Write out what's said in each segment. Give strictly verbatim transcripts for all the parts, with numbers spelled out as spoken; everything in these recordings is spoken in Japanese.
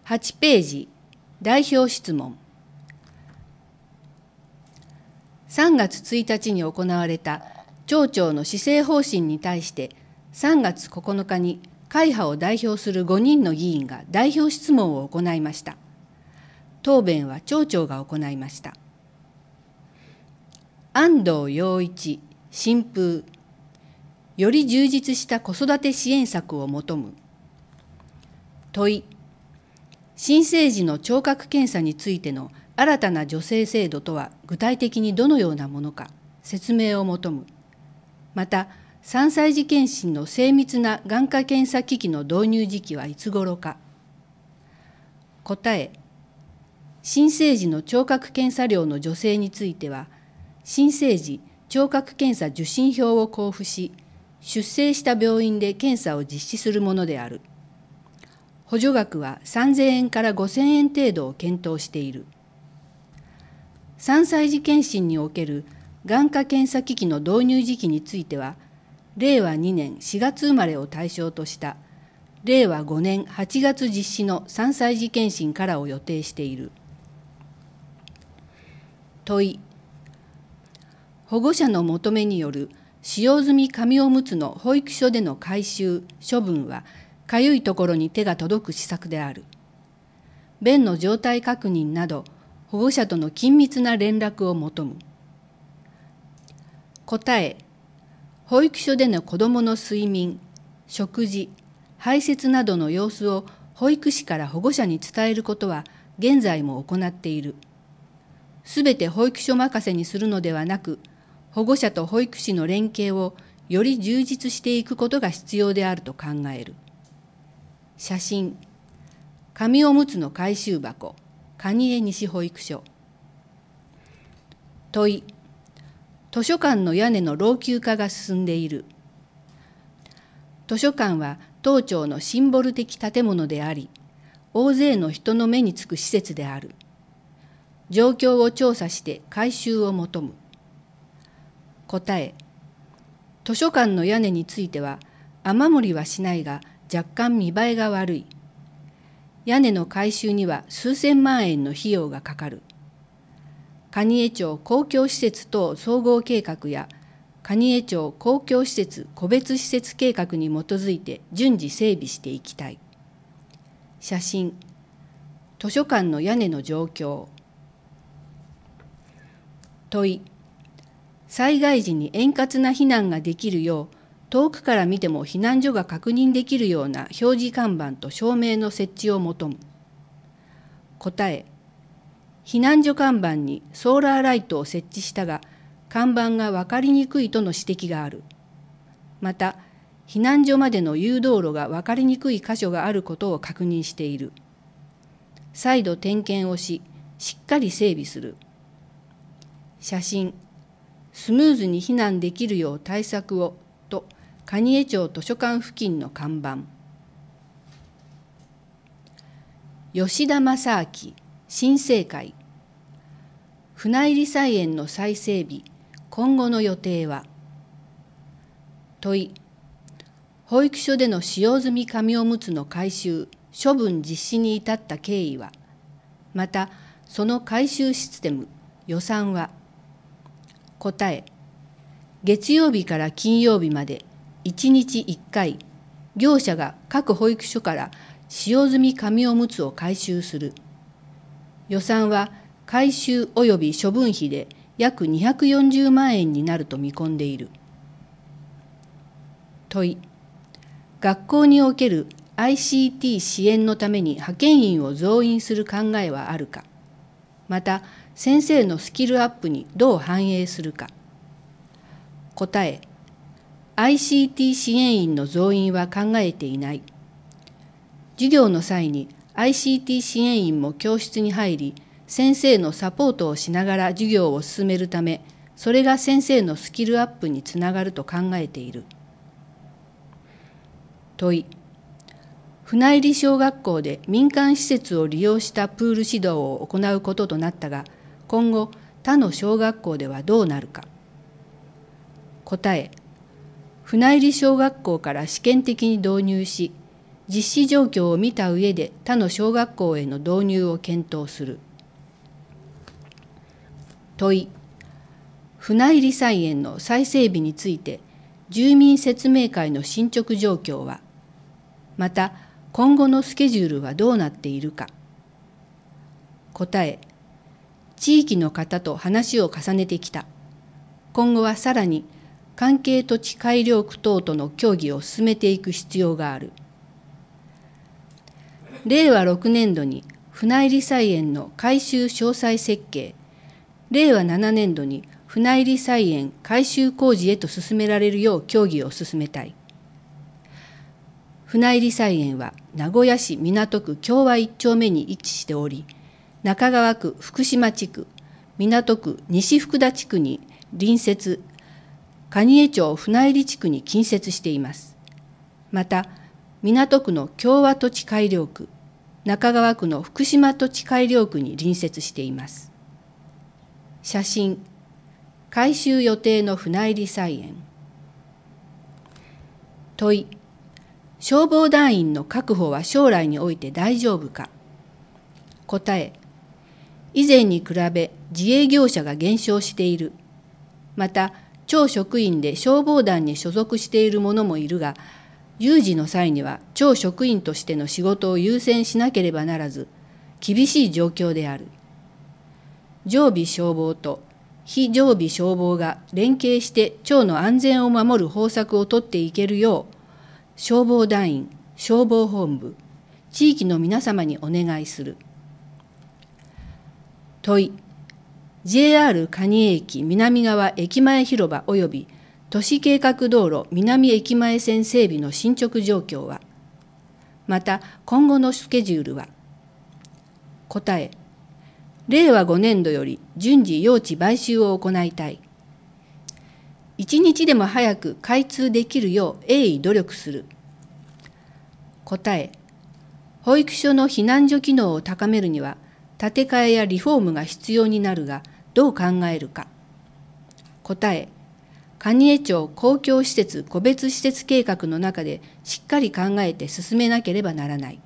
はちページ、代表質問。さんがつついたちに行われた町長の施政方針に対して、さんがつここのかに会派を代表するごにんの議員が代表質問を行いました。答弁は町長が行いました。安藤陽一、新風。より充実した子育て支援策を求む。問い。新生児の聴覚検査についての新たな助成制度とは具体的にどのようなものか説明を求む。また、さんさい児検診の精密な眼科検査機器の導入時期はいつ頃か。答え。新生児の聴覚検査料の助成については、新生児聴覚検査受診票を交付し、出生した病院で検査を実施するものである。補助額はさんぜんえんからごせんえん程度を検討している。さんさい児検診における眼科検査機器の導入時期については、れいわにねんしがつ生まれを対象としたれいわごねんはちがつ実施のさんさい児検診からを予定している。問い。保護者の求めによる使用済み紙おむつの保育所での回収・処分は、かゆいところに手が届く施策である。便の状態確認など、保護者との緊密な連絡を求む。答え。保育所での子どもの睡眠、食事、排泄などの様子を保育士から保護者に伝えることは現在も行っている。すべて保育所任せにするのではなく、保護者と保育士の連携をより充実していくことが必要であると考える。写真。紙おむつの回収箱、蟹江西保育所。問い。図書館の屋根の老朽化が進んでいる。図書館は当庁のシンボル的建物であり、大勢の人の目につく施設である。状況を調査して改修を求む。答え。図書館の屋根については雨漏りはしないが若干見栄えが悪い。屋根の改修には数千万円の費用がかかる。蟹江町公共施設等総合計画や蟹江町公共施設個別施設計画に基づいて順次整備していきたい。写真。図書館の屋根の状況。問い。災害時に円滑な避難ができるよう、遠くから見ても避難所が確認できるような表示看板と照明の設置を求む。答え。避難所看板にソーラーライトを設置したが、看板が分かりにくいとの指摘がある。また、避難所までの誘導路が分かりにくい箇所があることを確認している。再度点検をし、しっかり整備する。写真。スムーズに避難できるよう対策をと蟹江町図書館付近の看板。吉田正明、新生会。船入菜園の再整備、今後の予定は。問い。保育所での使用済み紙おむつの回収・処分実施に至った経緯は。また、その回収システム、予算は。答え。月曜日から金曜日までいちにちいっかい、業者が各保育所から使用済み紙おむつを回収する。予算は回収及び処分費で約にひゃくよんじゅうまんえんになると見込んでいる。問い。学校における アイシーティー 支援のために派遣員を増員する考えはあるか。また、先生のスキルアップにどう反映するか。答え。アイシーティー 支援員の増員は考えていない。授業の際に アイシーティー 支援員も教室に入り、先生のサポートをしながら授業を進めるため、それが先生のスキルアップにつながると考えている。問い。船入小学校で民間施設を利用したプール指導を行うこととなったが、今後他の小学校ではどうなるか。答え。船入小学校から試験的に導入し、 実施状況を見た上で他の小学校への導入を検討する。問い、船入菜園の再整備について住民説明会の進捗状況は、また今後のスケジュールはどうなっているか。答え、地域の方と話を重ねてきた。今後はさらに関係土地改良区等との協議を進めていく必要がある。れいわろくねんどに船入菜園の改修詳細設計、れいわななねんどに船入菜園改修工事へと進められるよう協議を進めたい。船入菜園は名古屋市港区共和いっ丁目に位置しており、中川区福島地区、港区西福田地区に隣接、蟹江町船入地区に近接しています。また、港区の共和土地改良区、中川区の福島土地改良区に隣接しています。写真、改修予定の船入菜園。問い、消防団員の確保は将来において大丈夫か。答え、以前に比べ自営業者が減少している。また、町職員で消防団に所属している者もいるが、有事の際には町職員としての仕事を優先しなければならず、厳しい状況である。常備消防と非常備消防が連携して町の安全を守る方策を取っていけるよう、消防団員、消防本部、地域の皆様にお願いする。問い、ジェイアール 蟹江駅南側駅前広場及び都市計画道路南駅前線整備の進捗状況は、また今後のスケジュールは。答え、れいわごねんどより順次用地買収を行いたい。一日でも早く開通できるよう鋭意努力する。答え、保育所の避難所機能を高めるには建て替えやリフォームが必要になるが、どう考えるか。答え、蟹江町公共施設個別施設計画の中でしっかり考えて進めなければならない。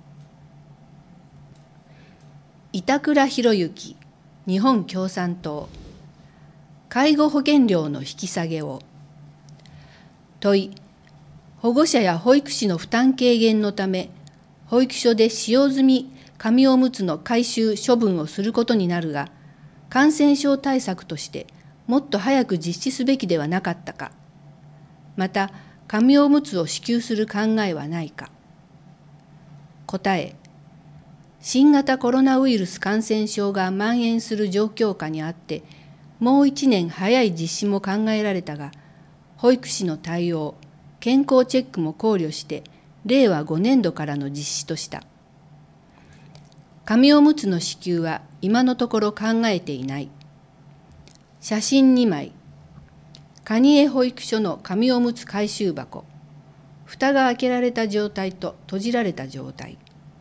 板倉博之、日本共産党。介護保険料の引き下げを。問い、保護者や保育士の負担軽減のため、保育所で使用済み紙おむつの回収処分をすることになるが、感染症対策としてもっと早く実施すべきではなかったか。また、紙おむつを支給する考えはないか。答え、新型コロナウイルス感染症が蔓延する状況下にあって、もう一年早い実施も考えられたが、保育士の対応、健康チェックも考慮して、れいわごねんどからの実施とした。紙おむつの支給は今のところ考えていない。写真にまい。蟹江保育所の紙おむつ回収箱。蓋が開けられた状態と閉じられた状態。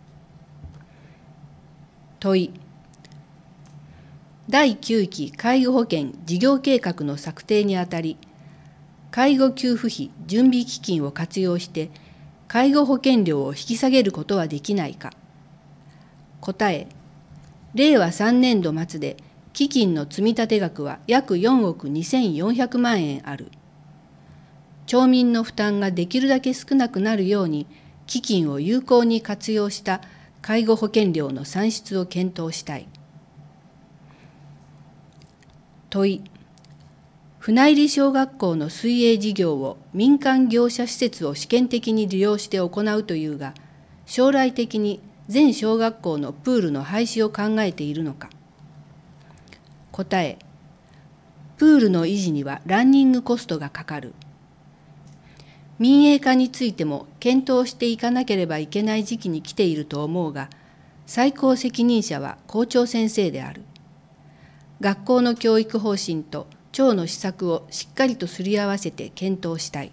問い。だいきゅうき介護保険事業計画の策定にあたり、介護給付費準備基金を活用して介護保険料を引き下げることはできないか。答え、れいわさんねんど末で基金の積立額は約よんおくにせんよんひゃくまんえんある。町民の負担ができるだけ少なくなるように、基金を有効に活用した介護保険料の算出を検討したい。問い、船入小学校の水泳事業を民間業者施設を試験的に利用して行うというが、将来的に全小学校のプールの廃止を考えているのか。答え、プールの維持にはランニングコストがかかる。民営化についても検討していかなければいけない時期に来ていると思うが、最高責任者は校長先生である。学校の教育方針と町の施策をしっかりとすり合わせて検討したい。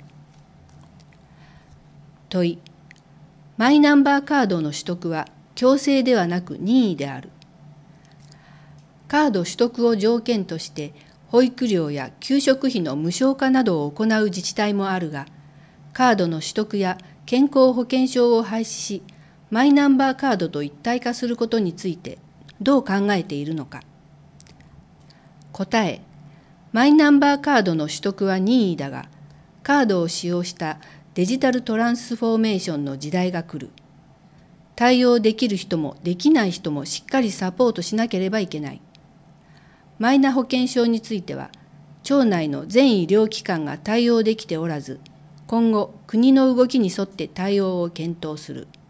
問い、マイナンバーカードの取得は強制ではなく任意である。カード取得を条件として保育料や給食費の無償化などを行う自治体もあるが、カードの取得や健康保険証を廃止し、マイナンバーカードと一体化することについてどう考えているのか。答え、マイナンバーカードの取得は任意だが、カードを使用したデジタルトランスフォーメーションの時代が来る。対応できる人もできない人もしっかりサポートしなければいけない。マイナ保険証については、庁内の全医療機関が対応できておらず、今後、国の動きに沿って対応を検討する。